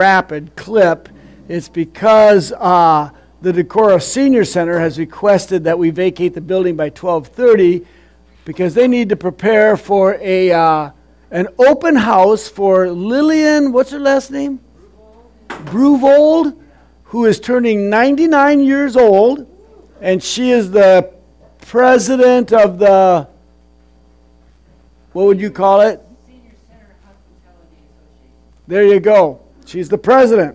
rapid clip. It's because the Decorah Senior Center has requested that we vacate the building by 12:30 because they need to prepare for an open house for Lillian, what's her last name? Bruvold, who is turning 99 years old, and she is the president of the, what would you call it? Senior Center Hospitality Association. There you go. She's the president.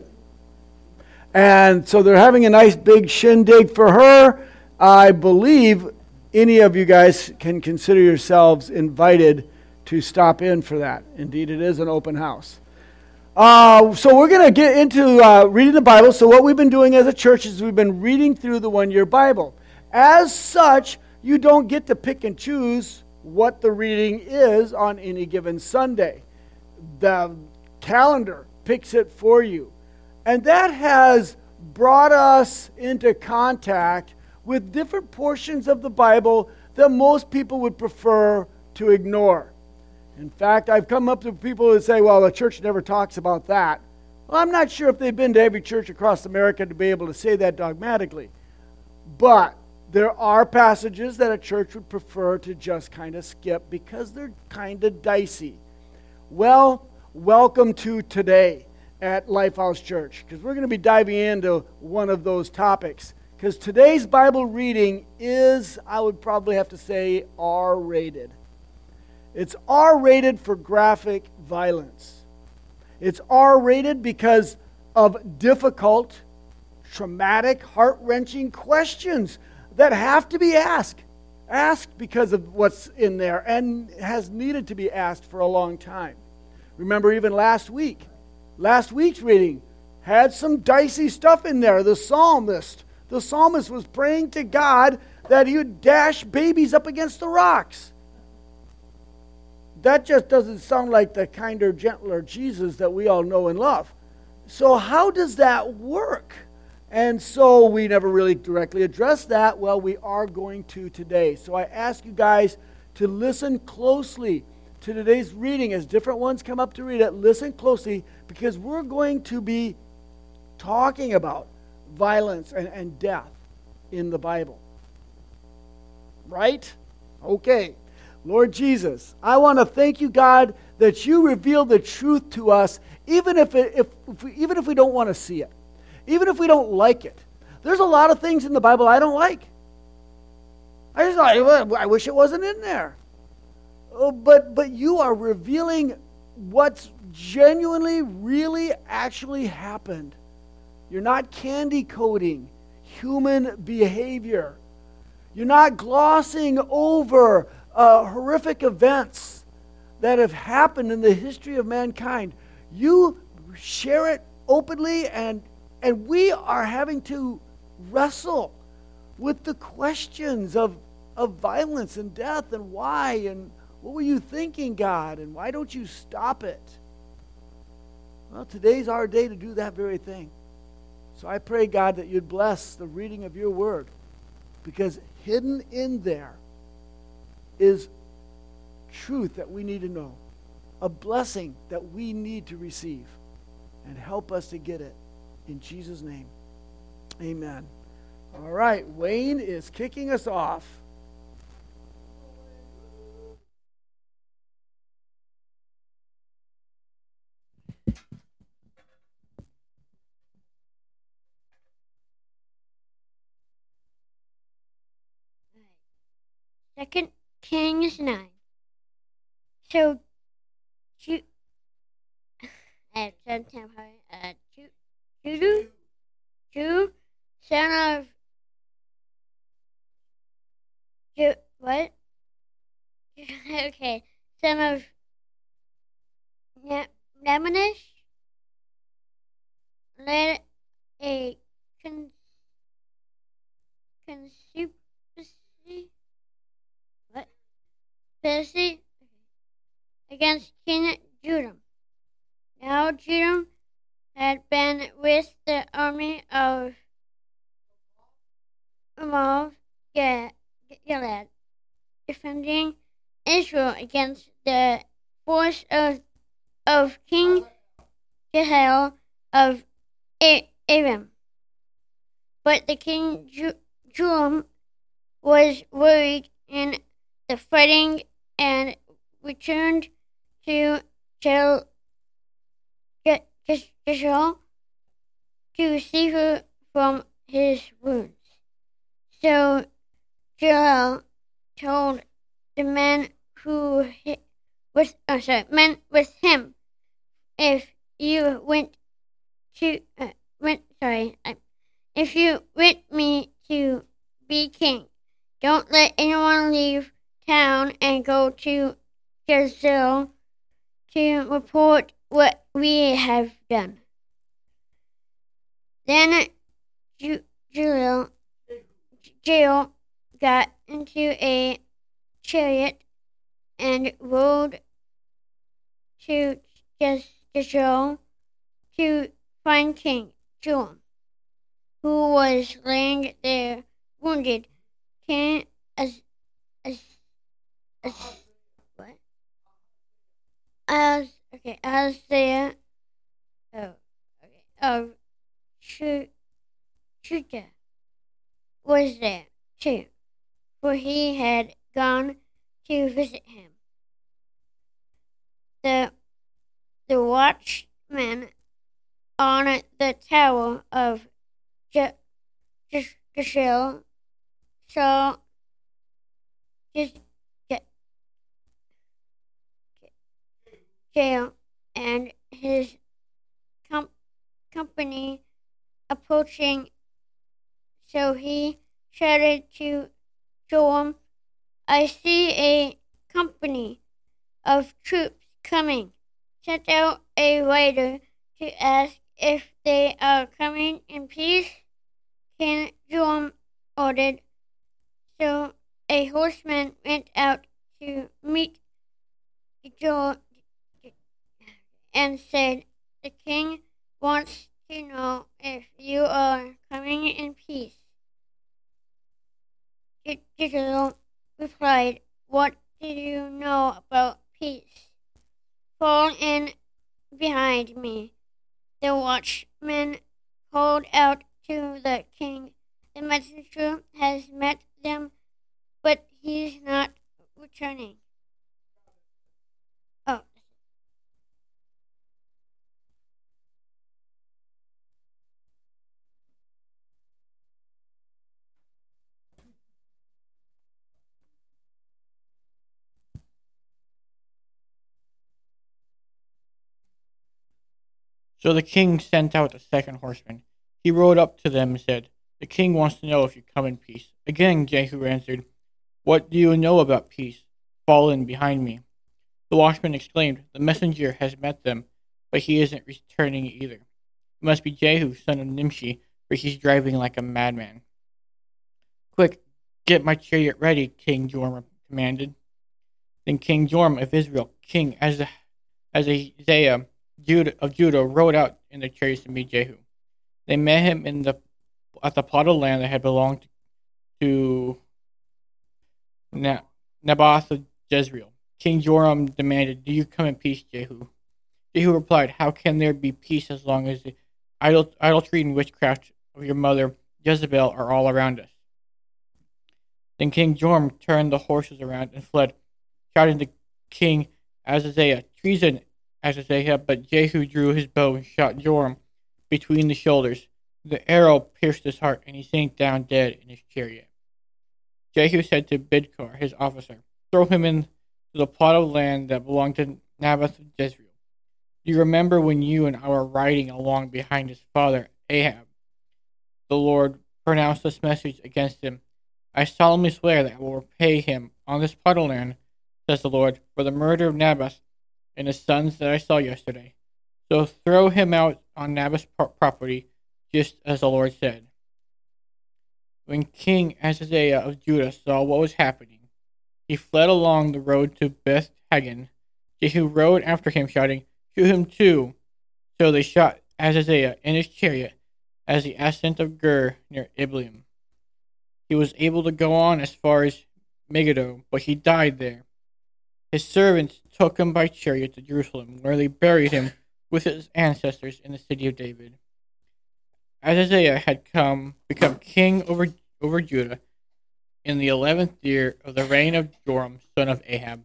And so they're having a nice big shindig for her. I believe any of you guys can consider yourselves invited to stop in for that. Indeed, it is an open house. So we're going to get into reading the Bible. So what we've been doing as a church is we've been reading through the one-year Bible. As such, you don't get to pick and choose what the reading is on any given Sunday. The calendar picks it for you. And that has brought us into contact with different portions of the Bible that most people would prefer to ignore. In fact, I've come up to people that say, well, the church never talks about that. Well, I'm not sure if they've been to every church across America to be able to say that dogmatically. But there are passages that a church would prefer to just kind of skip because they're kind of dicey. Well, welcome to today at Lifehouse Church, because we're going to be diving into one of those topics. Because today's Bible reading is, I would probably have to say, R-rated. It's R-rated for graphic violence. It's R-rated because of difficult, traumatic, heart-wrenching questions that have to be asked. Asked because of what's in there and has needed to be asked for a long time. Remember even last week's reading had some dicey stuff in there. The psalmist was praying to God that he would dash babies up against the rocks. That just doesn't sound like the kinder, gentler Jesus that we all know and love. So how does that work? And so we never really directly addressed that. Well, we are going to today. So I ask you guys to listen closely to today's reading. As different ones come up to read it, listen closely, because we're going to be talking about violence and death in the Bible. Right? Okay. Lord Jesus, I want to thank you, God, that you reveal the truth to us, even if we don't want to see it, even if we don't like it. There's a lot of things in the Bible I don't like. I wish it wasn't in there. But you are revealing what's genuinely, really, actually happened. You're not candy coating human behavior. You're not glossing over horrific events that have happened in the history of mankind. You share it openly, and we are having to wrestle with the questions of violence and death and why, and what were you thinking, God, and why don't you stop it? Well, today's our day to do that very thing. So I pray, God, that you'd bless the reading of your word, because hidden in there is truth that we need to know, a blessing that we need to receive, and help us to get it. In Jesus' name, amen. All right, Wayne is kicking us off. Second Kings 9. So, Judah, son of what? Okay, son of Nemunish, led a conspiracy against King Judah. Now Judah had been with the army of Gilead, defending Israel against the force of King Jehiel of Aram. But the king Joram was worried in the fighting and returned to Jezreel to suffer from his wounds. So Joel told the men men with him, if you if you want me to be king, don't let anyone leave town and go to Jezreel to report what we have done. Then Jael got into a chariot and rode to Jezreel to find King Joram, who was laying there wounded. King Isaiah of Judah was there too, for he had gone to visit him. The watchman on the tower of Jezreel saw Jael and his company approaching, so he shouted to Joram, I see a company of troops coming. Sent out a rider to ask if they are coming in peace. King Joram ordered. So a horseman went out to meet Joram and said, the king wants to know if you are coming in peace. Joram replied, what do you know about peace? Fall in behind me. The watchman called out to the king, the messenger has met them, but he's not returning. Oh. So the king sent out a second horseman. He rode up to them and said, the king wants to know if you come in peace. Again Jehu answered, what do you know about peace? Fall in behind me. The watchman exclaimed, the messenger has met them, but he isn't returning either. It must be Jehu, son of Nimshi, for he's driving like a madman. Quick, get my chariot ready, King Joram commanded. Then King Joram of Israel, King Ahaziah of Judah, rode out in the chariots to meet Jehu. They met him at the plot of land that had belonged to Naboth of Jezreel. King Joram demanded, do you come in peace, Jehu? Jehu replied, how can there be peace as long as the idolatry and witchcraft of your mother Jezebel are all around us? Then King Joram turned the horses around and fled, shouting to King Ahaziah, treason, Ahaziah, but Jehu drew his bow and shot Joram between the shoulders. The arrow pierced his heart, and he sank down dead in his chariot. Jehu said to Bidkar, his officer, throw him into the plot of land that belonged to Naboth of Jezreel. Do you remember when you and I were riding along behind his father Ahab? The Lord pronounced this message against him. I solemnly swear that I will repay him on this plot of land, says the Lord, for the murder of Naboth and his sons that I saw yesterday. So throw him out on Naboth's property, just as the Lord said. When King Ahaziah of Judah saw what was happening, he fled along the road to Beth Hagan. Jehu rode after him, shouting, shoot him too. So they shot Ahaziah in his chariot as the ascent of Gur near Ibleam. He was able to go on as far as Megiddo, but he died there. His servants took him by chariot to Jerusalem, where they buried him with his ancestors in the city of David. Ahaziah had become king over Judah in the 11th year of the reign of Joram, son of Ahab.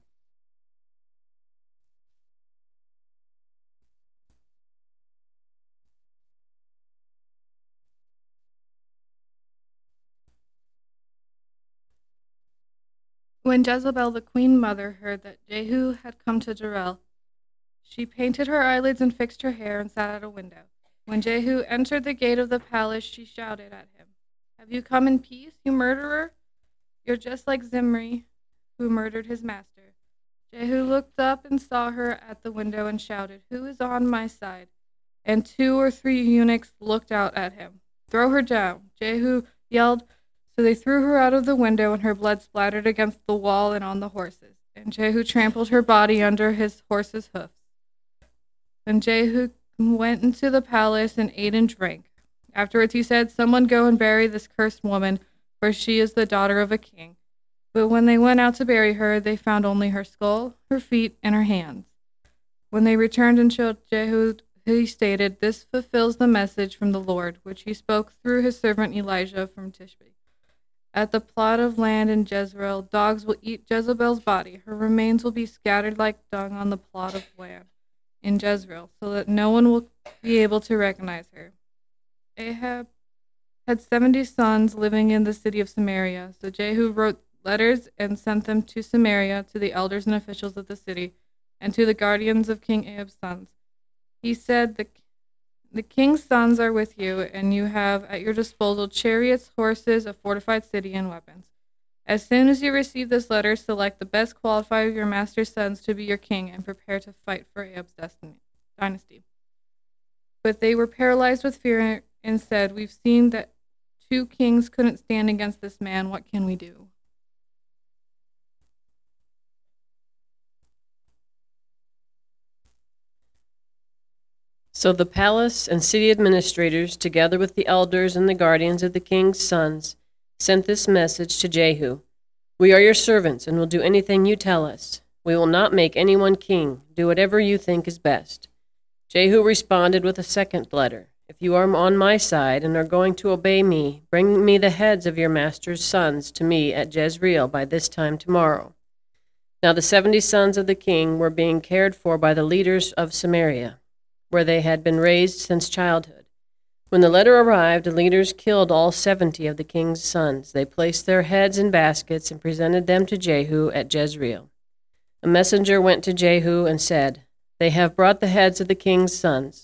When Jezebel the queen mother heard that Jehu had come to Jezreel, she painted her eyelids and fixed her hair and sat at a window. When Jehu entered the gate of the palace, she shouted at him, "Have you come in peace, you murderer? You're just like Zimri, who murdered his master." Jehu looked up and saw her at the window and shouted, "Who is on my side?" And 2 or 3 eunuchs looked out at him. "Throw her down," Jehu yelled. So they threw her out of the window, and her blood splattered against the wall and on the horses. And Jehu trampled her body under his horse's hoofs. Then Jehu went into the palace and ate and drank. Afterwards he said, "Someone go and bury this cursed woman, for she is the daughter of a king." But when they went out to bury her, they found only her skull, her feet, and her hands. When they returned and showed Jehu, he stated, "This fulfills the message from the Lord, which he spoke through his servant Elijah from Tishbe. At the plot of land in Jezreel, dogs will eat Jezebel's body. Her remains will be scattered like dung on the plot of land in Jezreel, so that no one will be able to recognize her." Ahab had 70 sons living in the city of Samaria. So Jehu wrote letters and sent them to Samaria, to the elders and officials of the city, and to the guardians of King Ahab's sons. He said, The king's sons are with you, and you have at your disposal chariots, horses, a fortified city, and weapons. As soon as you receive this letter, select the best qualified of your master's sons to be your king, and prepare to fight for Ahab's dynasty." But they were paralyzed with fear and said, "We've seen that 2 kings couldn't stand against this man. What can we do?" So the palace and city administrators, together with the elders and the guardians of the king's sons, sent this message to Jehu: "We are your servants and will do anything you tell us. We will not make anyone king. Do whatever you think is best." Jehu responded with a second letter: "If you are on my side and are going to obey me, bring me the heads of your master's sons to me at Jezreel by this time tomorrow." Now the 70 sons of the king were being cared for by the leaders of Samaria, where they had been raised since childhood. When the letter arrived, the leaders killed all 70 of the king's sons. They placed their heads in baskets and presented them to Jehu at Jezreel. A messenger went to Jehu and said, "They have brought the heads of the king's sons."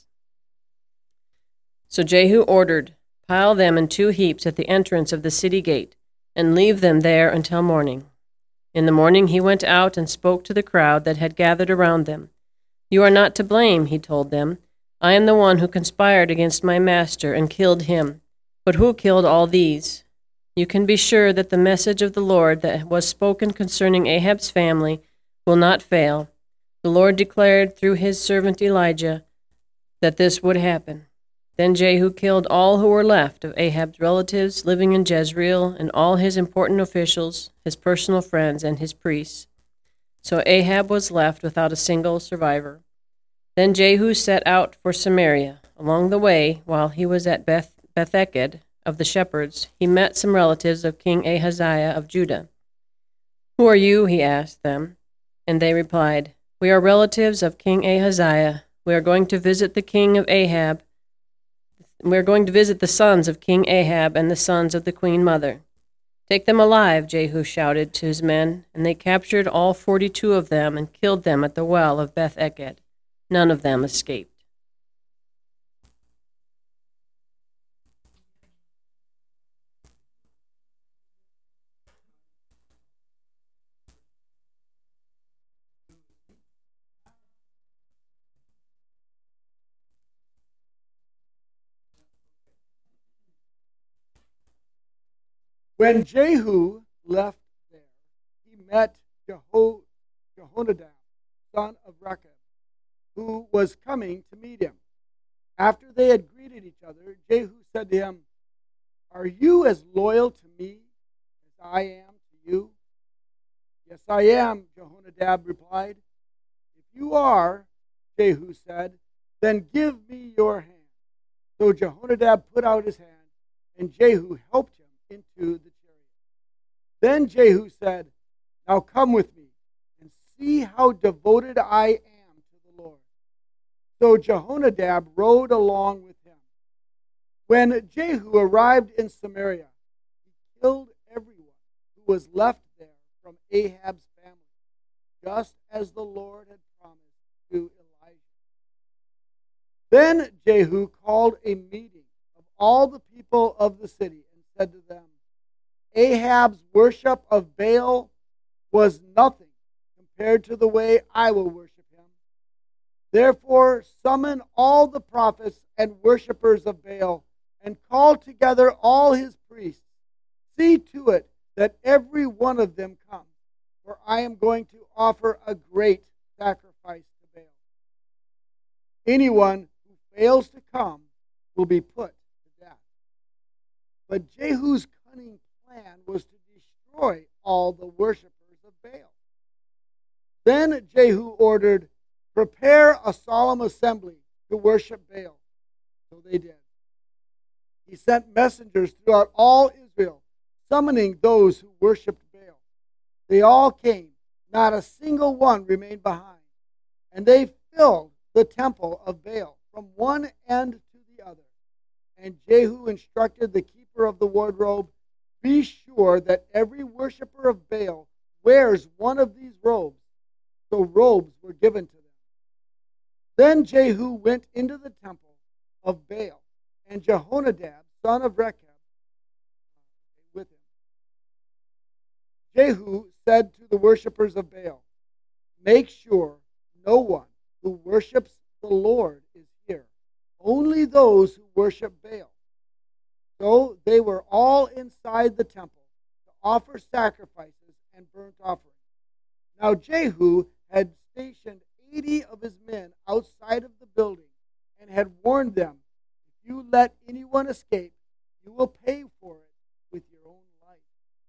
So Jehu ordered, "Pile them in 2 heaps at the entrance of the city gate, and leave them there until morning." In the morning he went out and spoke to the crowd that had gathered around them. "You are not to blame," he told them. "I am the one who conspired against my master and killed him. But who killed all these? You can be sure that the message of the Lord that was spoken concerning Ahab's family will not fail. The Lord declared through his servant Elijah that this would happen." Then Jehu killed all who were left of Ahab's relatives living in Jezreel, and all his important officials, his personal friends, and his priests. So Ahab was left without a single survivor. Then Jehu set out for Samaria. Along the way, while he was at Beth-eked of the shepherds, he met some relatives of King Ahaziah of Judah. "Who are you?" he asked them. And they replied, "We are relatives of King Ahaziah. We are going to visit the king of Ahab. We are going to visit the sons of King Ahab and the sons of the queen mother." "Take them alive," Jehu shouted to his men, and they captured all 42 of them and killed them at the well of Beth-eked. None of them escaped. When Jehu left there, he met Jehonadab, son of Rechab, who was coming to meet him. After they had greeted each other, Jehu said to him, "Are you as loyal to me as I am to you?" "Yes, I am," Jehonadab replied. "If you are," Jehu said, Then give me your hand. So Jehonadab put out his hand, and Jehu helped him into the chariot. Then Jehu said, Now come with me, and see how devoted I am to the Lord. So Jehonadab rode along with him. When Jehu arrived in Samaria, he killed everyone who was left there from Ahab's family, just as the Lord had promised to Elijah. Then Jehu called a meeting of all the people of the city and said to them, Ahab's worship of Baal was nothing compared to the way I will worship him. Therefore, summon all the prophets and worshippers of Baal and call together all his priests. See to it that every one of them comes, for I am going to offer a great sacrifice to Baal. Anyone who fails to come will be put to death. But Jehu's cunning plan was to destroy all the worshippers of Baal. Then Jehu ordered, Prepare a solemn assembly to worship Baal. So they did. He sent messengers throughout all Israel, summoning those who worshipped Baal. They all came, not a single one remained behind, and they filled the temple of Baal from one end to the other. And Jehu instructed the keeper of the wardrobe, Be sure that every worshiper of Baal wears one of these robes. So robes were given to them. Then Jehu went into the temple of Baal, and Jehonadab, son of Rechab, with him. Jehu said to the worshippers of Baal, Make sure no one who worships the Lord is here, only those who worship Baal. So they were all inside the temple to offer sacrifices and burnt offerings. Now Jehu had stationed 80 of his men outside of the building and had warned them, If you let anyone escape, you will pay for it with your own life.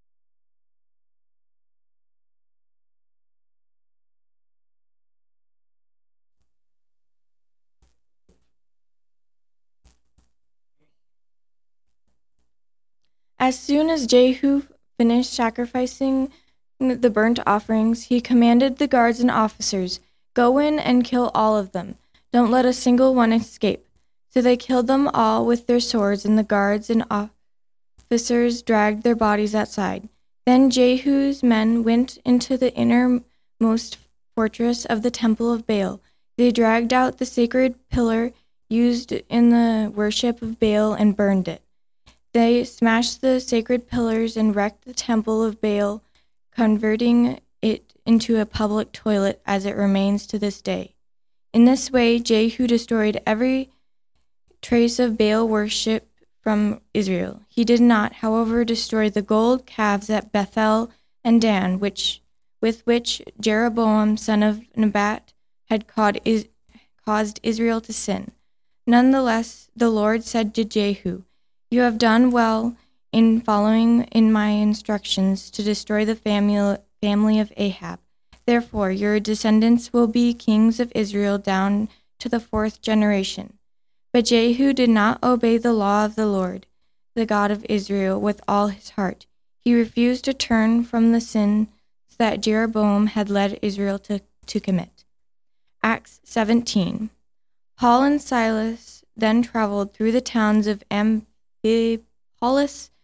As soon as Jehu finished sacrificing the burnt offerings, he commanded the guards and officers, Go in and kill all of them. Don't let a single one escape. So they killed them all with their swords, and the guards and officers dragged their bodies outside. Then Jehu's men went into the innermost fortress of the temple of Baal. They dragged out the sacred pillar used in the worship of Baal and burned it. They smashed the sacred pillars and wrecked the temple of Baal, converting it into a public toilet as it remains to this day. In this way, Jehu destroyed every trace of Baal worship from Israel. He did not, however, destroy the gold calves at Bethel and Dan, with which Jeroboam, son of Nebat, had caused Israel to sin. Nonetheless, the Lord said to Jehu, You have done well in following in my instructions to destroy the family of Ahab. Therefore, your descendants will be kings of Israel down to the 4th generation. But Jehu did not obey the law of the Lord, the God of Israel, with all his heart. He refused to turn from the sins that Jeroboam had led Israel to commit. Acts 17. Paul and Silas then traveled through the towns of Amphipolis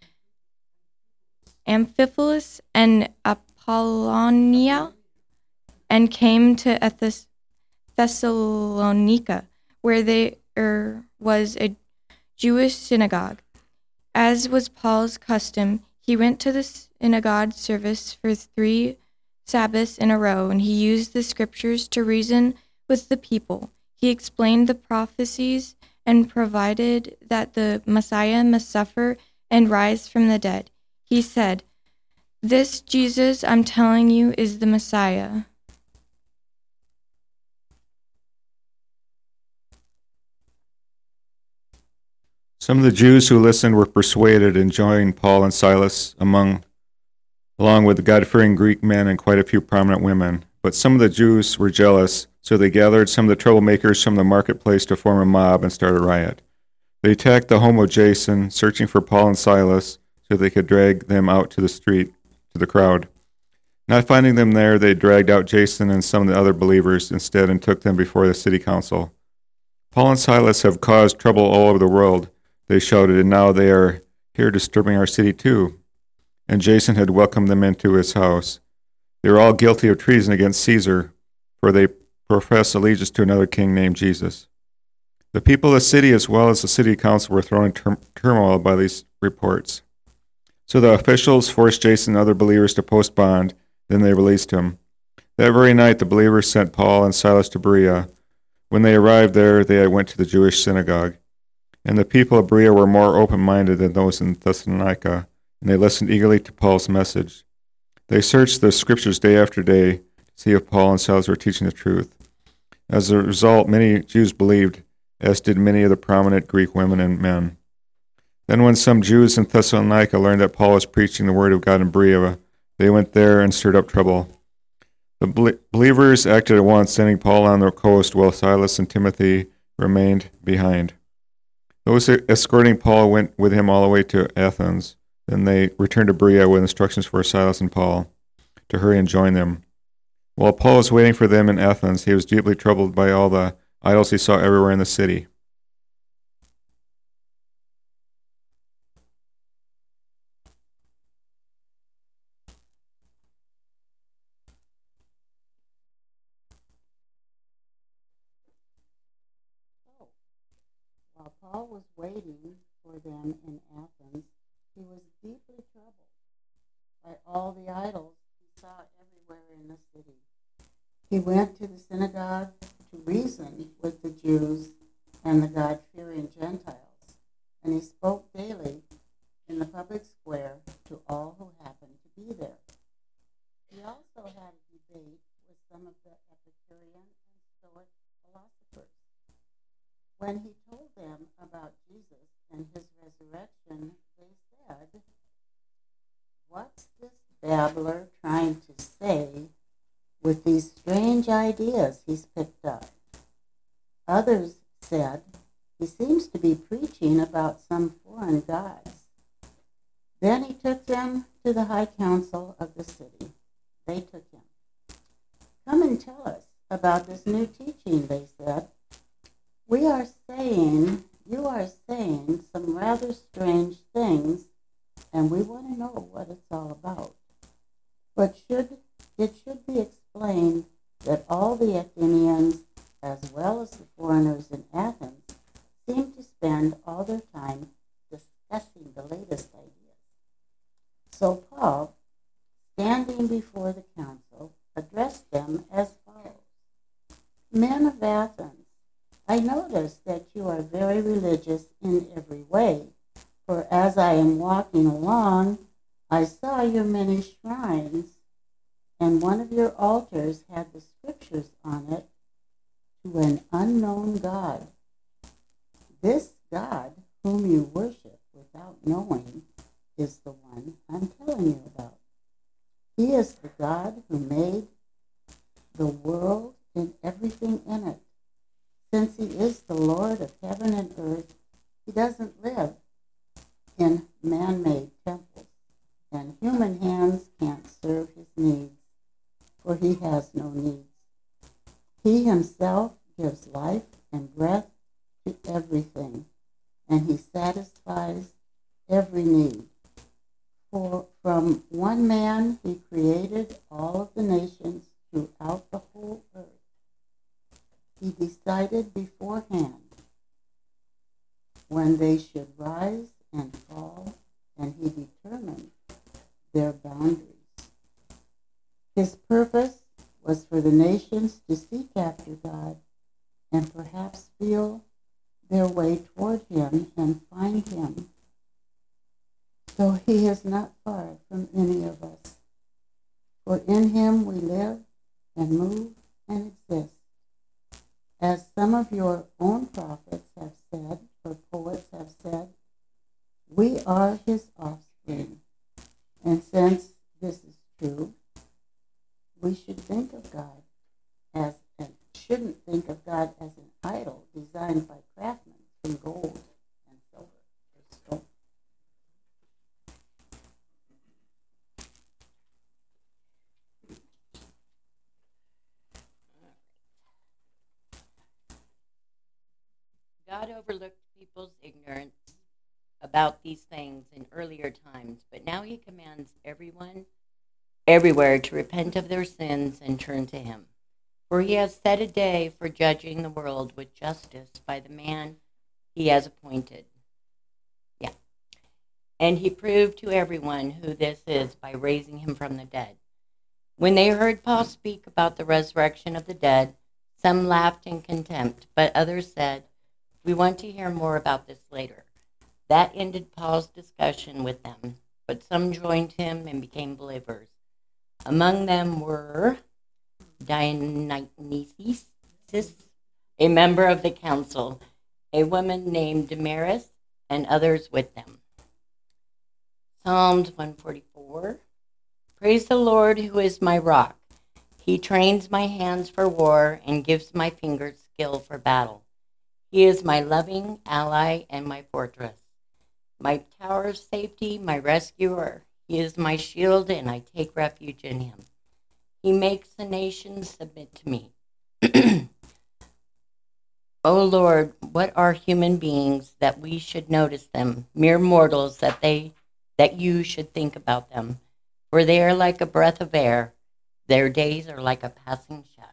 and Apollonia, and came to Thessalonica, where there was a Jewish synagogue. As was Paul's custom, he went to the synagogue service for 3 Sabbaths in a row, and he used the scriptures to reason with the people. He explained the prophecies and provided that the Messiah must suffer and rise from the dead. He said, This Jesus I'm telling you is the Messiah. Some of the Jews who listened were persuaded and joined Paul and Silas along with the God-fearing Greek men and quite a few prominent women. But some of the Jews were jealous, so they gathered some of the troublemakers from the marketplace to form a mob and start a riot. They attacked the home of Jason, searching for Paul and Silas so they could drag them out to the street, to the crowd. Not finding them there, they dragged out Jason and some of the other believers instead and took them before the city council. Paul and Silas have caused trouble all over the world, they shouted, and now they are here disturbing our city too. And Jason had welcomed them into his house. They were all guilty of treason against Caesar, for they profess allegiance to another king named Jesus. The people of the city as well as the city council were thrown in turmoil by these reports. So the officials forced Jason and other believers to post bond. Then they released him. That very night, the believers sent Paul and Silas to Berea. When they arrived there, they went to the Jewish synagogue. And the people of Berea were more open-minded than those in Thessalonica, and they listened eagerly to Paul's message. They searched the scriptures day after day to see if Paul and Silas were teaching the truth. As a result, many Jews believed, as did many of the prominent Greek women and men. Then when some Jews in Thessalonica learned that Paul was preaching the word of God in Berea, they went there and stirred up trouble. The believers acted at once, sending Paul on the coast while Silas and Timothy remained behind. Those escorting Paul went with him all the way to Athens. Then they returned to Berea with instructions for Silas and Paul to hurry and join them. While Paul was waiting for them in Athens, he was deeply troubled by all the idols he saw everywhere in the city. While Paul was waiting for them in Athens, he was deeply troubled by all the idols he saw everywhere in the city. He went to the synagogue to reason with the Jews and the God-fearing Gentiles, and he spoke daily in the public square to all who happened to be there. He also had a debate with some of the Epicurean and Stoic philosophers. When he told them about Jesus and his resurrection, they said, "What's this babbler trying to say with these strange ideas he's picked up?" Others said, "He seems to be preaching about some foreign gods." Then he took them to the high council of the city. They took him. "Come and tell us about this new teaching," they said. You are saying some rather strange things, and we want to know what it's all about. But it should be explained that all the Athenians, as well as the foreigners in Athens, seem to spend all their time discussing the latest ideas. So Paul, standing before the council, addressed them as follows: "Men of Athens, I notice that you are very religious in every way, for as I am walking along, I saw your many shrines, and one of your altars had the scriptures on it, 'To an unknown God.' This God, whom you worship without knowing, is the one I'm telling you about. He is the God who made the world and everything in it. Since he is the Lord of heaven and earth, he doesn't live in man-made temples, and human hands can't serve his needs, for he has no needs. He himself gives life and breath to everything, and he satisfies every need. For from one man he created all of the nations throughout the whole earth. He decided beforehand when they should rise and fall, and he determined their boundaries. His purpose was for the nations to seek after God and perhaps feel their way toward him and find him. So he is not far from any of us. For in him we live and move and exist. As some of your own prophets have said, or poets have said, we are his offspring. And since this is true, we should think of God overlooked people's ignorance about these things in earlier times, but now he commands everyone, everywhere, to repent of their sins and turn to him. For he has set a day for judging the world with justice by the man he has appointed. Yeah. And he proved to everyone who this is by raising him from the dead. When they heard Paul speak about the resurrection of the dead, some laughed in contempt, but others said, "We want to hear more about this later." That ended Paul's discussion with them, but some joined him and became believers. Among them were Dionysius, a member of the council, a woman named Damaris, and others with them. Psalms 144. Praise the Lord, who is my rock. He trains my hands for war and gives my fingers skill for battle. He is my loving ally and my fortress, my tower of safety, my rescuer. He is my shield, and I take refuge in him. He makes the nations submit to me. O Lord, what are human beings that we should notice them, mere mortals that you should think about them? For they are like a breath of air. Their days are like a passing shadow.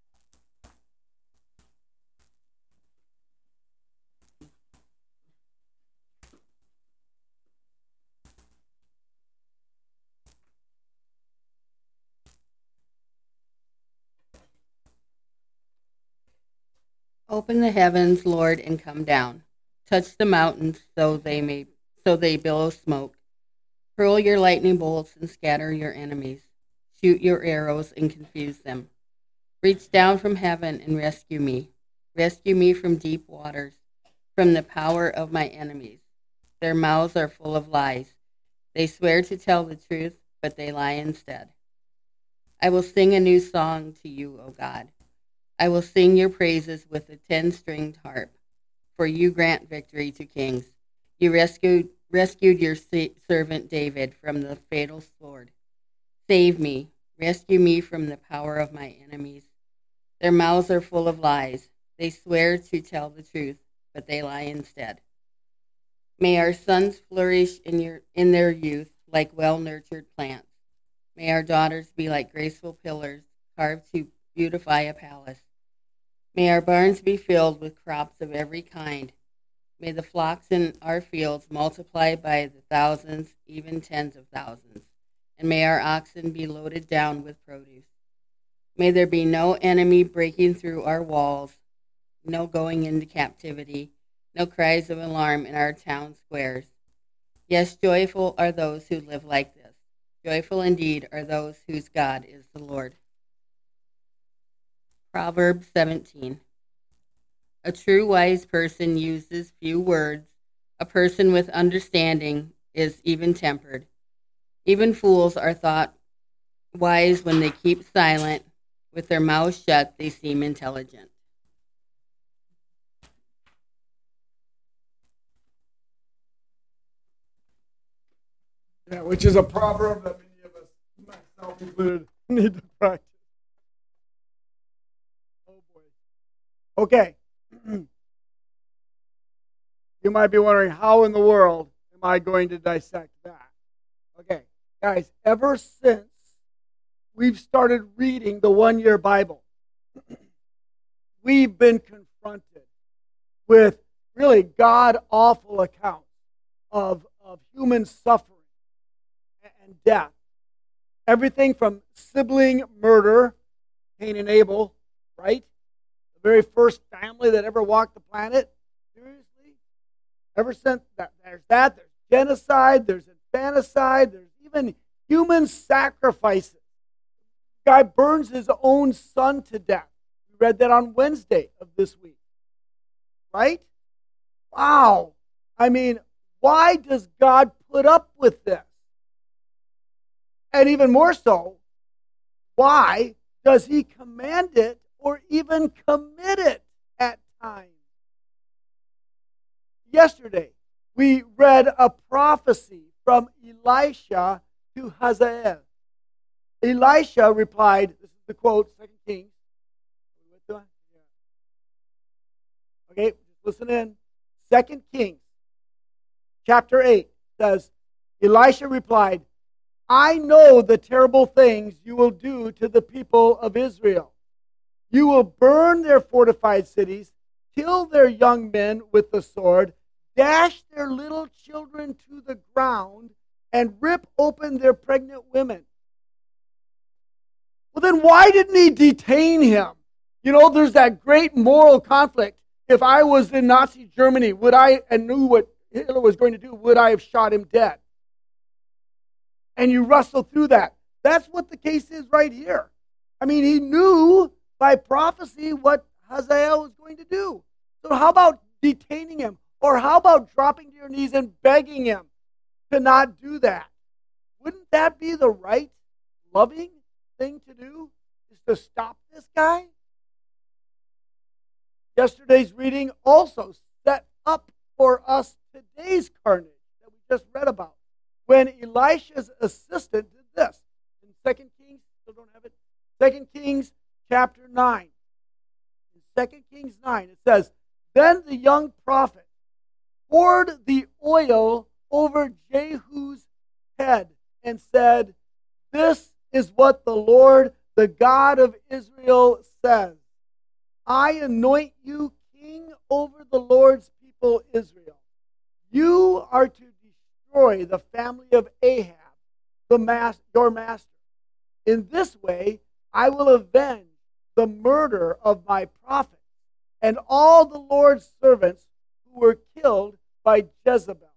Open the heavens, Lord, and come down. Touch the mountains so they billow smoke. Hurl your lightning bolts and scatter your enemies. Shoot your arrows and confuse them. Reach down from heaven and rescue me. Rescue me from deep waters, from the power of my enemies. Their mouths are full of lies. They swear to tell the truth, but they lie instead. I will sing a new song to you, O God. I will sing your praises with a 10-stringed harp, for you grant victory to kings. You rescued your servant David from the fatal sword. Save me, rescue me from the power of my enemies. Their mouths are full of lies. They swear to tell the truth, but they lie instead. May our sons flourish in their youth like well-nurtured plants. May our daughters be like graceful pillars carved to beautify a palace. May our barns be filled with crops of every kind. May the flocks in our fields multiply by the thousands, even tens of thousands. And may our oxen be loaded down with produce. May there be no enemy breaking through our walls, no going into captivity, no cries of alarm in our town squares. Yes, joyful are those who live like this. Joyful indeed are those whose God is the Lord. Proverbs 17. A true wise person uses few words. A person with understanding is even-tempered. Even fools are thought wise when they keep silent. With their mouths shut, they seem intelligent. Yeah, which is a proverb that many of us, myself included, need to practice. Oh boy. Okay. You might be wondering, how in the world am I going to dissect that? Okay, guys, ever since we've started reading the one-year Bible, we've been confronted with really god-awful accounts of human suffering and death. Everything from sibling murder, Cain and Abel, right? The very first family that ever walked the planet. Seriously? Ever since there's genocide, there's infanticide, there's even human sacrifices. The guy burns his own son to death. We read that on Wednesday of this week. Right? Wow. I mean, why does God put up with this? And even more so, why does he command it or even commit it at times? Yesterday, we read a prophecy from Elisha to Hazael. Elisha replied, this is the quote, 2 Kings. Okay, just listen in. 2 Kings chapter 8 says, Elisha replied, I know the terrible things you will do to the people of Israel. You will burn their fortified cities, kill their young men with the sword, dash their little children to the ground, and rip open their pregnant women. Well, then why didn't he detain him? You know, there's that great moral conflict. If I was in Nazi Germany, and knew what Hitler was going to do, would I have shot him dead? And you wrestle through that. That's what the case is right here. I mean, he knew by prophecy what Hazael was going to do. So how about detaining him? Or how about dropping to your knees and begging him to not do that? Wouldn't that be the right, loving thing to do? Is to stop this guy? Yesterday's reading also set up for us today's carnage that we just read about. When Elisha's assistant did this. In 2 Kings, still don't have it? 2 Kings chapter 9. In 2 Kings 9, it says, Then the young prophet poured the oil over Jehu's head and said, This is what the Lord, the God of Israel, says. I anoint you king over the Lord's people Israel. You are to destroy the family of Ahab, your master. In this way, I will avenge the murder of my prophets and all the Lord's servants who were killed by Jezebel.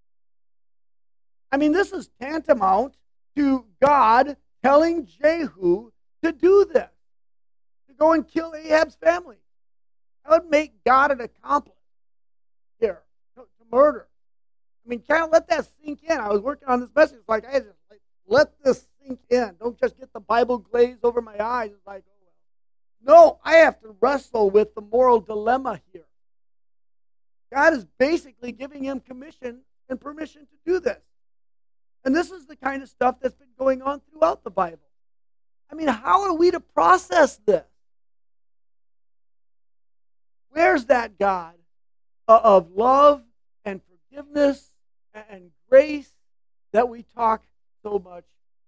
I mean, this is tantamount to God telling Jehu to do this, to go and kill Ahab's family. That would make God an accomplice here, to murder. I mean, kind of let that sink in. I was working on this message. It's like, I just let this sink in. Don't just get the Bible glaze over my eyes. It's like, oh well. No, I have to wrestle with the moral dilemma here. God is basically giving him commission and permission to do this. And this is the kind of stuff that's been going on throughout the Bible. I mean, how are we to process this? Where's that God of love and forgiveness and grace that we talk so much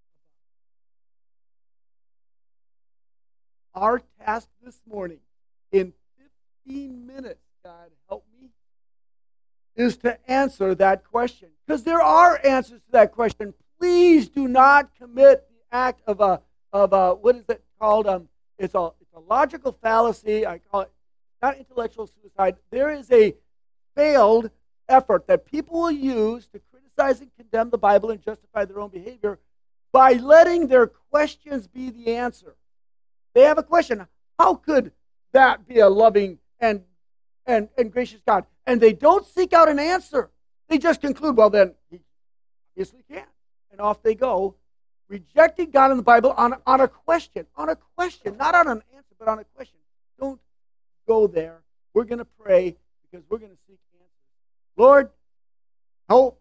about? Our task this morning, in 15 minutes, God help me, is to answer that question. Because there are answers to that question. Please do not commit the act of a what is it called? It's a logical fallacy. I call it not intellectual suicide. There is a failed effort that people will use to criticize and condemn the Bible and justify their own behavior by letting their questions be the answer. They have a question. How could that be a loving and gracious God? And they don't seek out an answer. They just conclude, well, then he obviously can. And off they go, rejecting God in the Bible on a question, not on an answer, but on a question. Don't go there. We're going to pray because we're going to seek answers. Lord, help.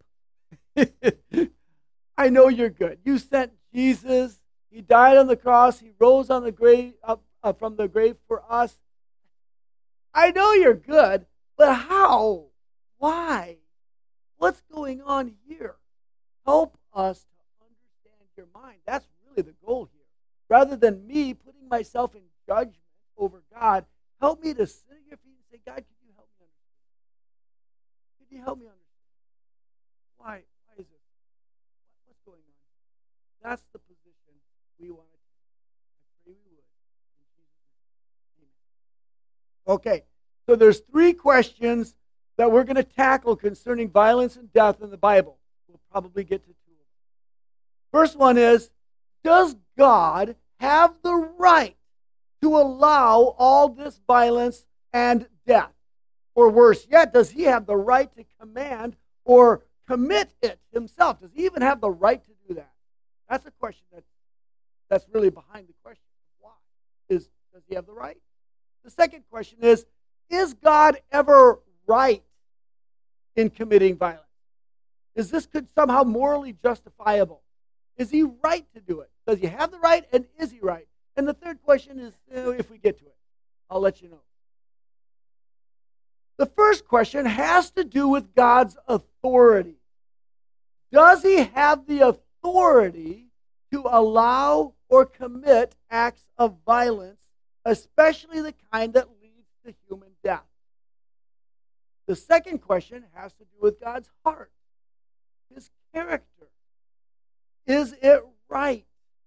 I know you're good. You sent Jesus. He died on the cross. He rose on the grave from the grave for us. I know you're good, but how? Why? What's going on here? Help us to understand your mind. That's really the goal here. Rather than me putting myself in judgment over God, help me to sit at your feet and say, God, could you help me understand? Could you help me understand? Why is this? What's going on? That's the position we want to take. I pray we would. In Jesus' name. Amen. Okay, so there's 3 questions that we're going to tackle concerning violence and death in the Bible. We'll probably get to 2 of them. First one is, does God have the right to allow all this violence and death? Or worse yet, does he have the right to command or commit it himself? Does he even have the right to do that? That's a question that's really behind the question. Why? Does he have the right? The second question is God ever right in committing violence? Is this somehow morally justifiable? Is he right to do it? Does he have the right, and is he right? And the third question is, if we get to it, I'll let you know. The first question has to do with God's authority. Does he have the authority to allow or commit acts of violence, especially the kind that leads to human death? The second question has to do with God's heart, his character. Is it right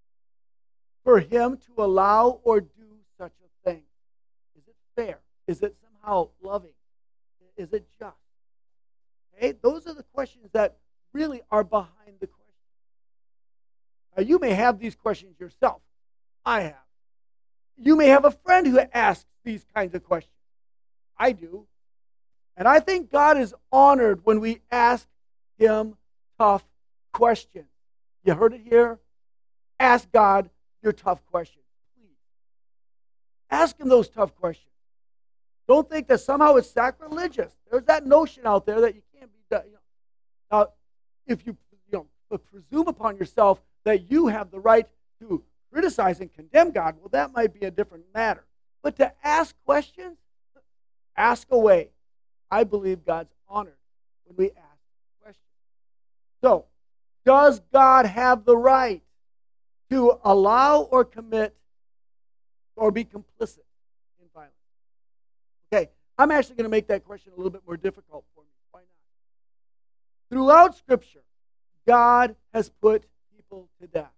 for him to allow or do such a thing? Is it fair? Is it somehow loving? Is it just? Okay, those are the questions that really are behind the question. Now, you may have these questions yourself. I have. You may have a friend who asks these kinds of questions. I do. And I think God is honored when we ask him tough questions. You heard it here? Ask God your tough questions, please. Ask him those tough questions. Don't think that somehow it's sacrilegious. There's that notion out there that you can't be done. Now, if you presume upon yourself that you have the right to criticize and condemn God, well, that might be a different matter. But to ask questions, ask away. I believe God's honored when we ask questions. So, does God have the right to allow or commit or be complicit in violence? Okay, I'm actually going to make that question a little bit more difficult for me. Why not? Throughout Scripture, God has put people to death.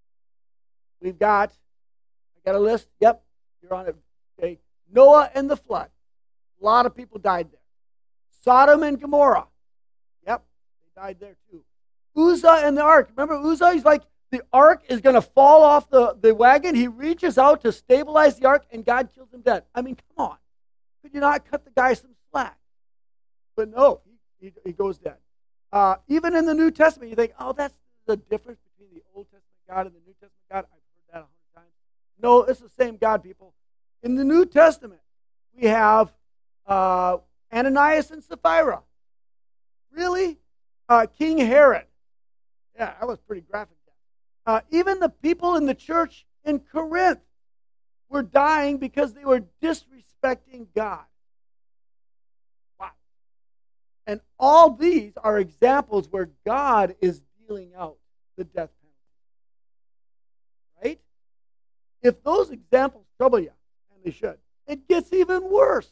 I got a list. Yep, you're on it. Okay, Noah and the flood. A lot of people died there. Sodom and Gomorrah. Yep, they died there too. Uzzah and the ark. Remember Uzzah? He's like, the ark is going to fall off the wagon. He reaches out to stabilize the ark, and God kills him dead. I mean, come on. Could you not cut the guy some slack? But no, he goes dead. Even in the New Testament, you think, oh, that's the difference between the Old Testament God and the New Testament God. I've heard that 100 times. No, it's the same God, people. In the New Testament, we have Ananias and Sapphira. Really? King Herod. Yeah, that was pretty graphic. Even the people in the church in Corinth were dying because they were disrespecting God. Wow. And all these are examples where God is dealing out the death penalty. Right? If those examples trouble you, and they should, it gets even worse.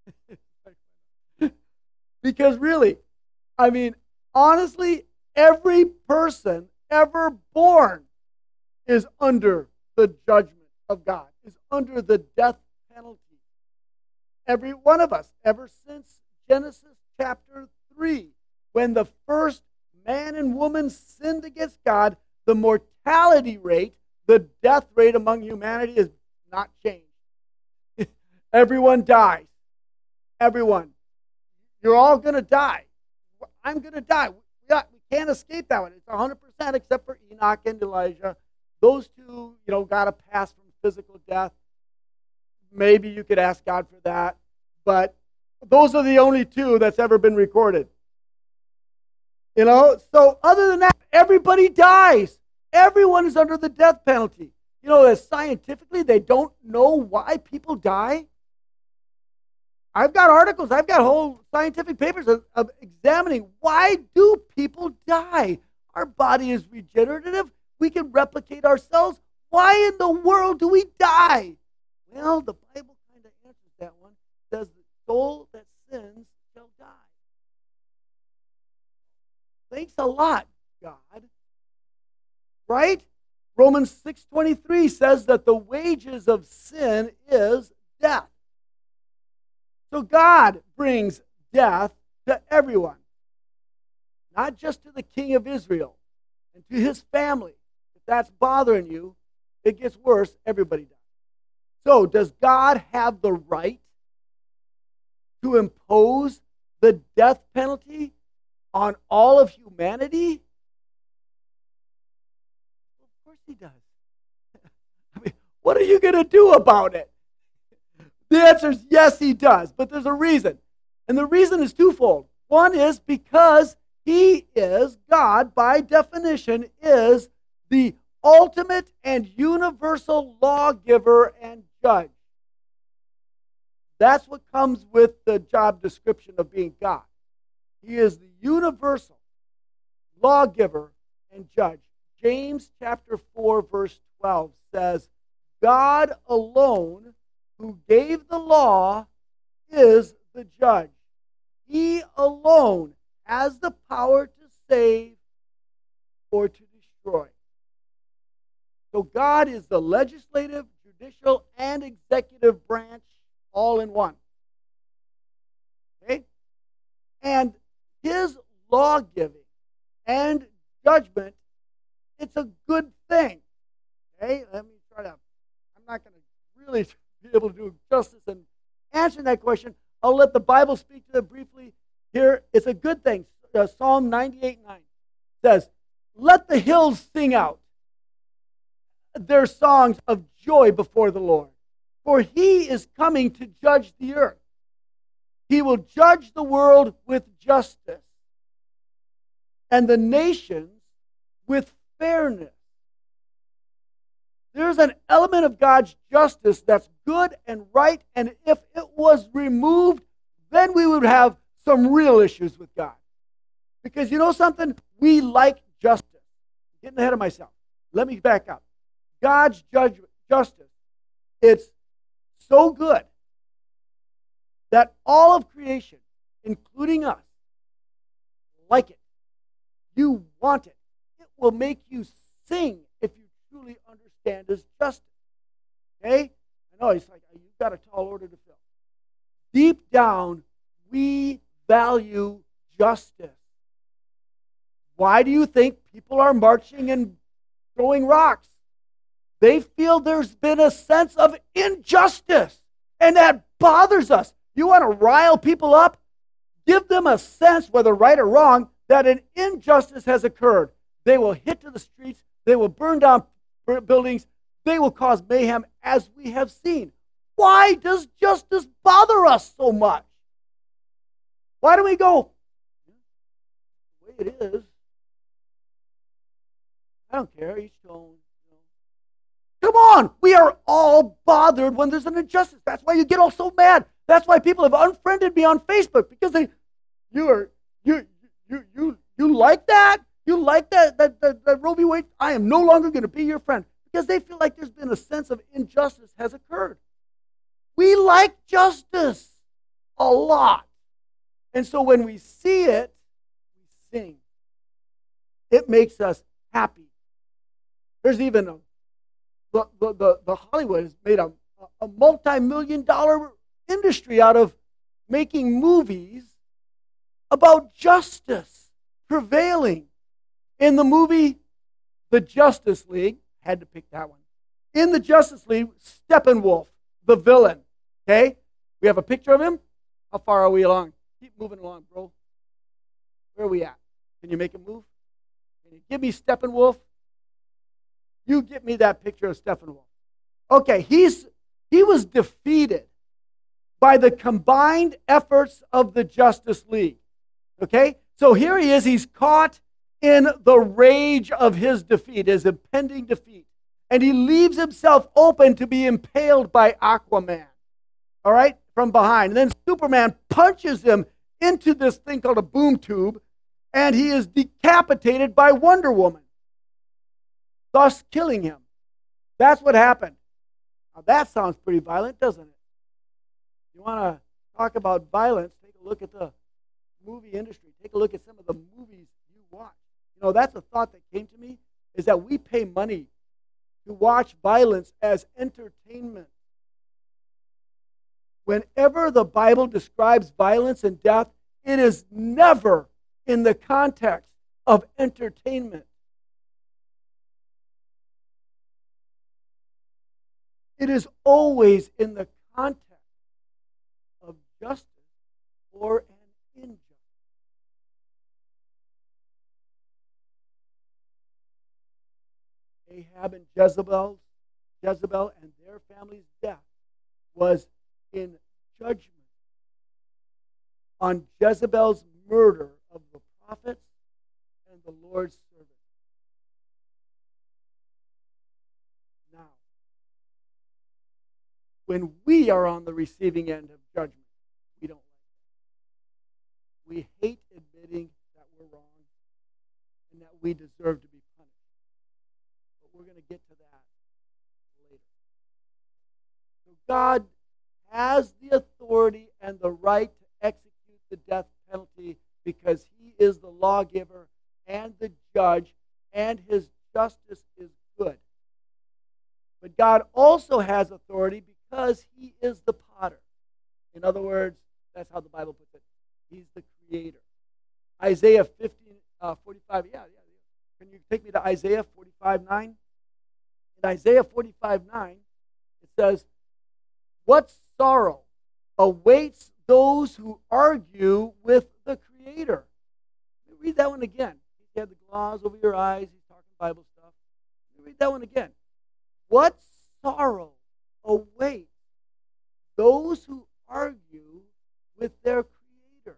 Because really, I mean, honestly, every person ever born is under the judgment of God, is under the death penalty. Every one of us, ever since Genesis chapter 3, when the first man and woman sinned against God, the mortality rate, the death rate among humanity is not changed. Everyone dies. Everyone. You're all going to die. I'm going to die. We can't escape that one. It's 100% except for Enoch and Elijah. Those two, got to pass from physical death. Maybe you could ask God for that. But those are the only two that's ever been recorded. So other than that, everybody dies. Everyone is under the death penalty. That scientifically they don't know why people die. I've got articles, I've got whole scientific papers of examining why do people die. Our body is regenerative. We can replicate ourselves. Why in the world do we die? Well, the Bible kind of answers that one. It says the soul that sins shall die. Thanks a lot, God. Right? Romans 6:23 says that the wages of sin is death. So God brings death to everyone, not just to the king of Israel and to his family. If that's bothering you, it gets worse. Everybody dies. So does God have the right to impose the death penalty on all of humanity? Of course he does. I mean, what are you going to do about it? The answer is yes, he does, but there's a reason. And the reason is twofold. One is because he is, God, by definition, is the ultimate and universal lawgiver and judge. That's what comes with the job description of being God. He is the universal lawgiver and judge. James chapter 4, verse 12 says, God alone, who gave the law, is the judge. He alone has the power to save or to destroy. So God is the legislative, judicial, and executive branch all in one. Okay? And his law giving and judgment, it's a good thing. Okay? Let me try to, I'm not going to really be able to do justice in answering that question. I'll let the Bible speak to it briefly here. It's a good thing. Psalm 98:9 says, let the hills sing out their songs of joy before the Lord, for he is coming to judge the earth. He will judge the world with justice and the nations with fairness. There's an element of God's justice that's good and right, and if it was removed, then we would have some real issues with God. Because you know something? We like justice. I'm getting ahead of myself. Let me back up. God's justice, it's so good that all of creation, including us, like it. You want it. It will make you sing if you truly understand his justice. Okay? I know, it's like, you've got a tall order to fill. Deep down, we value justice. Why do you think people are marching and throwing rocks? They feel there's been a sense of injustice, and that bothers us. You want to rile people up? Give them a sense, whether right or wrong, that an injustice has occurred. They will hit to the streets. They will burn down buildings. They will cause mayhem, as we have seen. Why does justice bother us so much? Why do we go, the way it is? I don't care, each to own. Come on, we are all bothered when there's an injustice. That's why you get all so mad. That's why people have unfriended me on Facebook, because you like that? You like that Roe v. Wade? I am no longer going to be your friend, because they feel like there's been a sense of injustice has occurred. We like justice a lot. And so when we see it, we sing. It makes us happy. There's even the Hollywood has made a multi-million-dollar industry out of making movies about justice prevailing. In the movie The Justice League, had to pick that one. In the Justice League, Steppenwolf, the villain. Okay? We have a picture of him. How far are we along? Keep moving along, bro. Where are we at? Can you make him move? Can you give me Steppenwolf? You get me that picture of Steppenwolf. Okay, he was defeated by the combined efforts of the Justice League. Okay? So here he is. He's caught in the rage of his defeat, his impending defeat. And he leaves himself open to be impaled by Aquaman. All right? From behind. And then Superman punches him into this thing called a boom tube, and he is decapitated by Wonder Woman, thus killing him. That's what happened. Now that sounds pretty violent, doesn't it? You want to talk about violence, take a look at the movie industry. Take a look at some of the movies you watch. You know, that's a thought that came to me, is that we pay money to watch violence as entertainment. Whenever the Bible describes violence and death, it is never in the context of entertainment. It is always in the context of justice or an injustice. Ahab and Jezebel and their family's death was in judgment on Jezebel's murder of the prophets and the Lord's servants. Now, when we are on the receiving end of judgment. We don't like that. We hate admitting that we're wrong and that we deserve to be punished. But we're going to get to that later. So God has the authority and the right to execute the death penalty because he is the lawgiver and the judge, and his justice is good. But God also has authority because he is the potter. In other words, that's how the Bible puts it. He's the creator. Isaiah 45. Yeah. Can you take me to Isaiah 45:9? In Isaiah 45:9, it says, "What sorrow awaits those who argue with the Creator?" Let me read that one again. You had the gauze over your eyes. He's talking Bible stuff. Let me read that one again. What sorrow awaits those who argue with their Creator?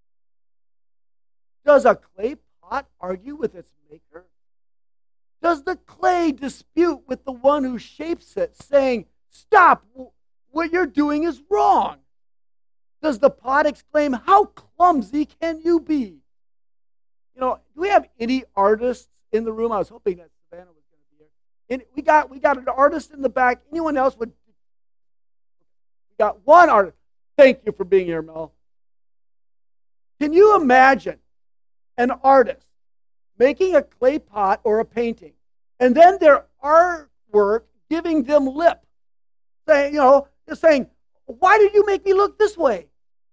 Does a clay pot argue with its maker? Does the clay dispute with the one who shapes it, saying, "Stop, what you're doing is wrong"? Does the pot exclaim, "How clumsy can you be"? You know, do we have any artists in the room? I was hoping that Savannah was going to be here. And we got an artist in the back. Anyone else would? We got one artist. Thank you for being here, Mel. Can you imagine an artist making a clay pot or a painting, and then their artwork giving them lip, saying, just saying, "Why did you make me look this way?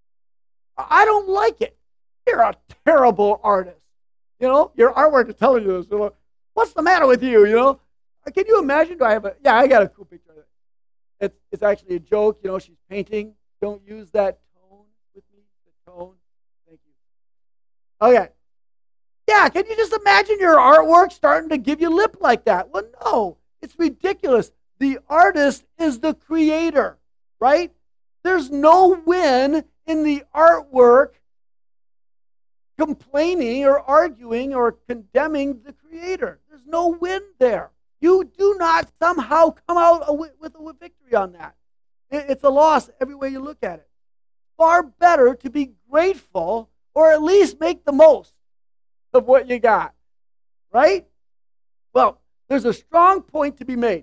I don't like it. You're a terrible artist. Your artwork is telling you this. What's the matter with you? Can you imagine? I got a cool picture of it. It's actually a joke. She's painting. Don't use that tone with me. The tone. Thank you. Okay. Yeah, can you just imagine your artwork starting to give you lip like that? Well, no. It's ridiculous. The artist is the creator, right? There's no win in the artwork complaining or arguing or condemning the creator. There's no win there. You do not somehow come out with a victory on that. It's a loss every way you look at it. Far better to be grateful or at least make the most of what you got, right? Well, there's a strong point to be made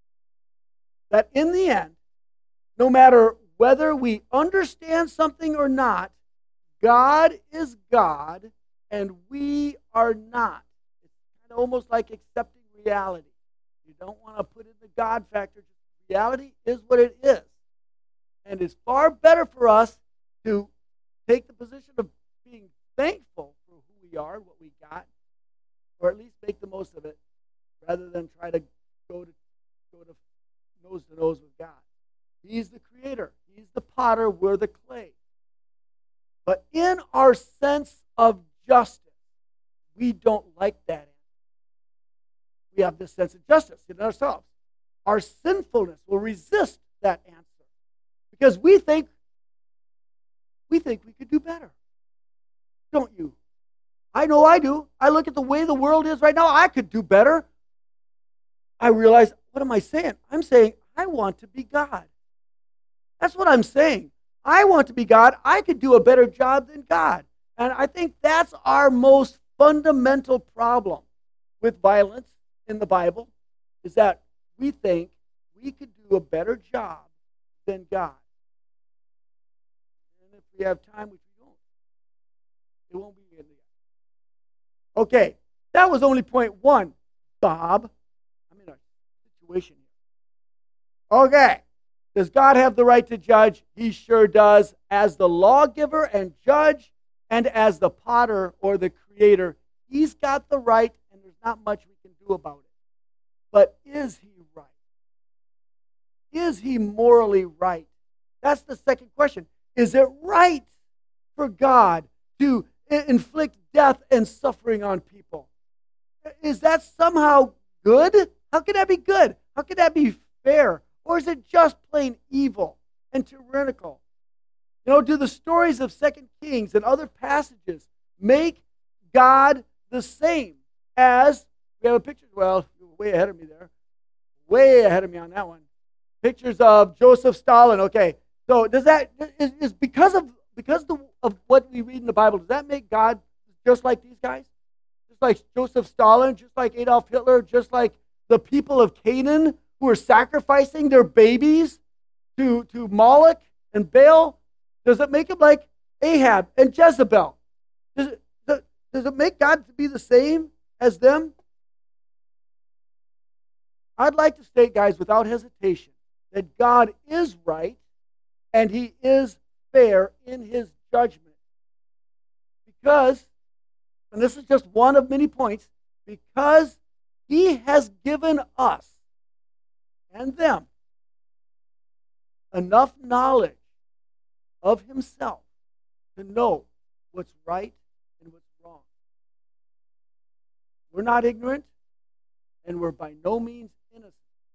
that in the end, no matter whether we understand something or not, God is God and we are not. It's kind of almost like accepting reality. You don't want to put in the God factor. Reality is what it is. And it's far better for us to take the position of being thankful for who we are, what we got, or at least make the most of it, rather than try to go to nose with God. He's the creator. He's the potter. We're the clay. But in our sense of justice, we don't like that answer. We have this sense of justice in ourselves. Our sinfulness will resist that answer because we think we could do better. Don't you? I know I do. I look at the way the world is right now. I could do better. I realize, what am I saying? I'm saying I want to be God. That's what I'm saying. I want to be God. I could do a better job than God. And I think that's our most fundamental problem with violence in the Bible, is that we think we could do a better job than God. And if we have time, which we don't, it won't be in the end. Okay, that was only point one, Bob. I'm in a situation here. Okay. Does God have the right to judge? He sure does. As the lawgiver and judge, and as the potter or the creator, he's got the right, and there's not much we can do about it. But is he right? Is he morally right? That's the second question. Is it right for God to inflict death and suffering on people? Is that somehow good? How can that be good? How can that be fair? Or is it just plain evil and tyrannical? Do the stories of 2 Kings and other passages make God the same as, we have a picture, well, you're way ahead of me there. Way ahead of me on that one. Pictures of Joseph Stalin. Okay, So does that is because of what we read in the Bible, does that make God just like these guys? Just like Joseph Stalin, just like Adolf Hitler, just like the people of Canaan who are sacrificing their babies to Moloch and Baal? Does it make him like Ahab and Jezebel? Does it make God to be the same as them? I'd like to state, guys, without hesitation, that God is right and he is fair in his judgment. Because, and this is just one of many points, because he has given us and them enough knowledge of himself to know what's right and what's wrong. We're not ignorant, and we're by no means innocent.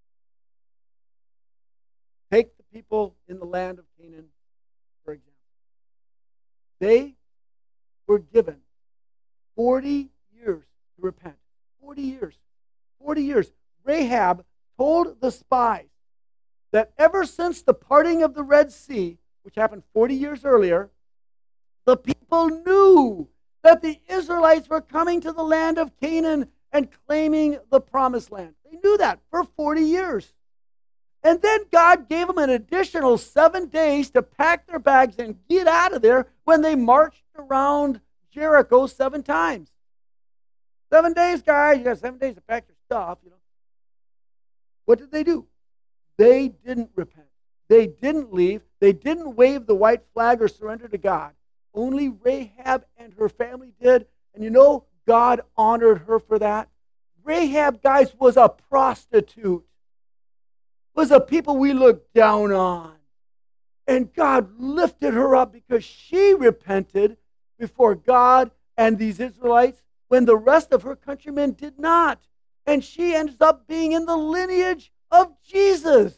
Take the people in the land of Canaan, for example. They were given 40 years to repent. 40 years. 40 years. Rahab told the spies that ever since the parting of the Red Sea, which happened 40 years earlier, the people knew that the Israelites were coming to the land of Canaan and claiming the promised land. They knew that for 40 years. And then God gave them an additional 7 days to pack their bags and get out of there when they marched around Jericho 7 times. 7 days, guys. You got 7 days to pack your stuff. What did they do? They didn't repent. They didn't leave. They didn't wave the white flag or surrender to God. Only Rahab and her family did. And God honored her for that. Rahab, guys, was a prostitute. Was a people we looked down on. And God lifted her up because she repented before God and these Israelites when the rest of her countrymen did not. And she ends up being in the lineage of Jesus.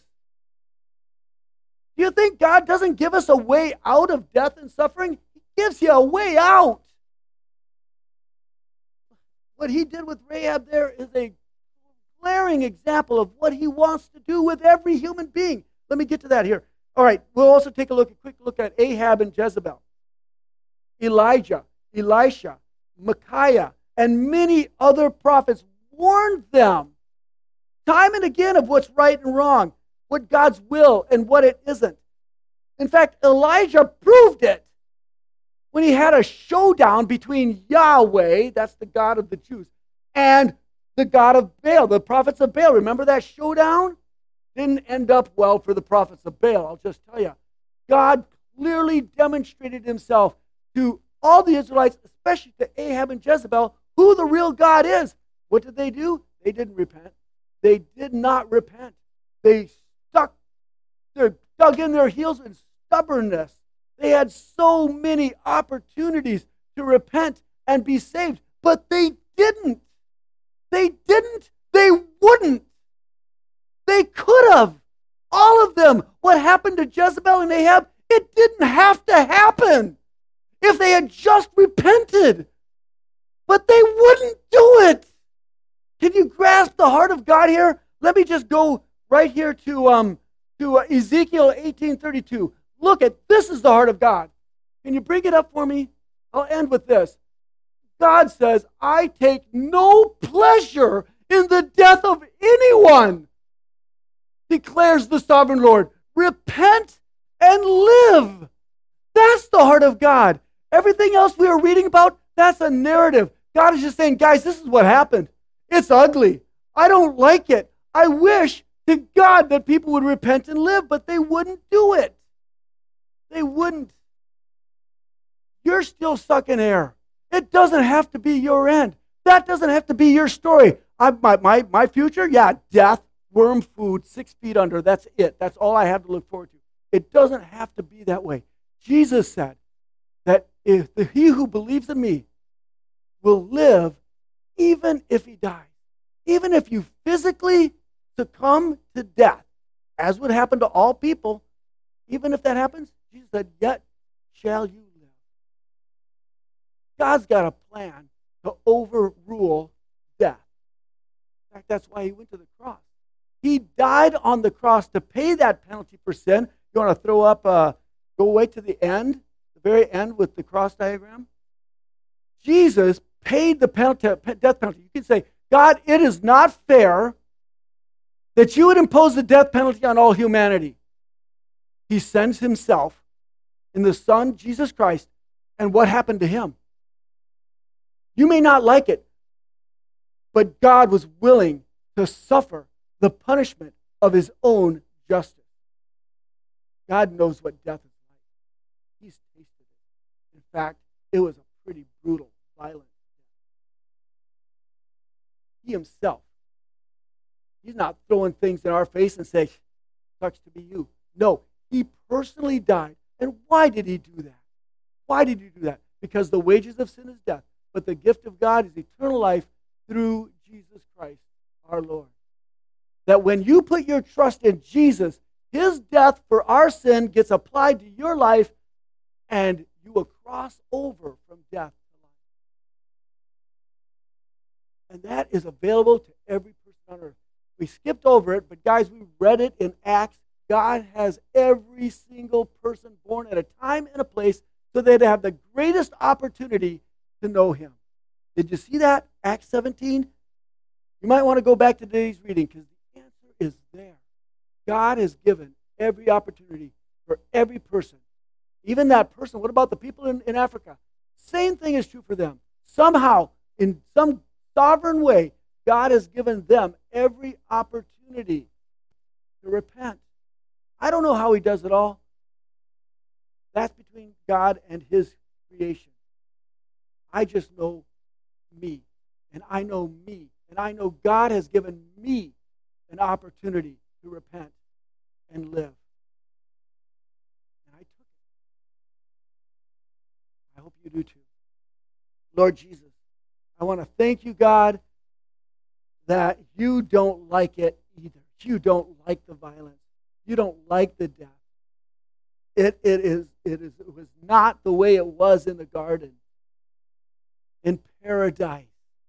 Do you think God doesn't give us a way out of death and suffering? He gives you a way out. What he did with Rahab there is a glaring example of what he wants to do with every human being. Let me get to that here. All right, we'll also take a quick look at Ahab and Jezebel. Elijah, Elisha, Micaiah, and many other prophets warned them time and again of what's right and wrong, what God's will and what it isn't. In fact, Elijah proved it when he had a showdown between Yahweh, that's the God of the Jews, and the God of Baal, the prophets of Baal. Remember that showdown? Didn't end up well for the prophets of Baal, I'll just tell you. God clearly demonstrated himself to all the Israelites, especially to Ahab and Jezebel, who the real God is. What did they do? They didn't repent. They did not repent. They dug in their heels in stubbornness. They had so many opportunities to repent and be saved, but they didn't. They didn't. They wouldn't. They could have. All of them. What happened to Jezebel and Ahab? It didn't have to happen if they had just repented. But they wouldn't do it. Can you grasp the heart of God here? Let me just go right here to Ezekiel 18:32. Look at, this is the heart of God. Can you bring it up for me? I'll end with this. God says, I take no pleasure in the death of anyone, declares the sovereign Lord. Repent and live. That's the heart of God. Everything else we are reading about, that's a narrative. God is just saying, guys, this is what happened. It's ugly. I don't like it. I wish to God that people would repent and live, but they wouldn't do it. They wouldn't. You're still sucking air. It doesn't have to be your end. That doesn't have to be your story. My future, death, worm food, 6 feet under. That's it. That's all I have to look forward to. It doesn't have to be that way. Jesus said that if he who believes in me will live even if he dies. Even if you physically succumb to death, as would happen to all people, even if that happens, Jesus said, yet shall you live. God's got a plan to overrule death. In fact, that's why he went to the cross. He died on the cross to pay that penalty for sin. You want to throw up, go way to the end, the very end with the cross diagram? Jesus paid the death penalty. You can say, God, it is not fair that you would impose the death penalty on all humanity. He sends himself in the Son, Jesus Christ, and what happened to him? You may not like it, but God was willing to suffer the punishment of his own justice. God knows what death is like. He's tasted it. In fact, it was a pretty brutal, violent death. He himself, he's not throwing things in our face and saying, sucks to be you. No, he personally died. And why did he do that? Why did he do that? Because the wages of sin is death, but the gift of God is eternal life through Jesus Christ, our Lord. That when you put your trust in Jesus, his death for our sin gets applied to your life, and you will cross over from death to life. And that is available to every person on earth. We skipped over it, but guys, we read it in Acts. God has every single person born at a time and a place so they'd have the greatest opportunity to know him. Did you see that? Acts 17? You might want to go back to today's reading because the answer is there. God has given every opportunity for every person. Even that person, what about the people in Africa? Same thing is true for them. Somehow, in some sovereign way, God has given them every opportunity to repent. I don't know how he does it all. That's between God and his creation. I just know me, and I know me, and I know God has given me an opportunity to repent and live. And I took it. I hope you do too. Lord Jesus, I want to thank you, God, that you don't like it either. You don't like the violence. You don't like the death. It was not the way it was in the garden, in paradise.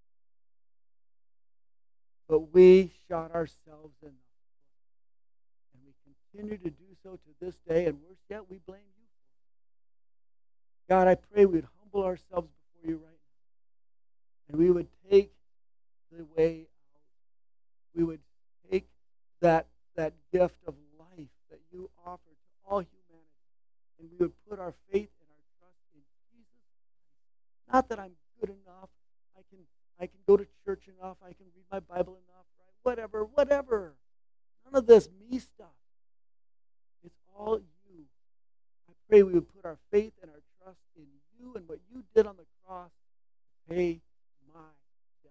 But we shot ourselves in the foot. And we continue to do so to this day, and worse yet, we blame you for it. God, I pray we'd humble ourselves before you right now. And we would take the way out. We would take that gift of life that you offer to all humanity. And we would put our faith and our trust in Jesus Christ. Not that I'm good enough. I can go to church enough. I can read my Bible enough, right? Whatever. None of this me stuff. It's all you. I pray we would put our faith and our trust in you and what you did on the cross to pay my debt.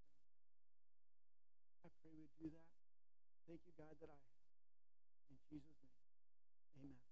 I pray we do that. Thank you, God, that I have. In Jesus' name, amen.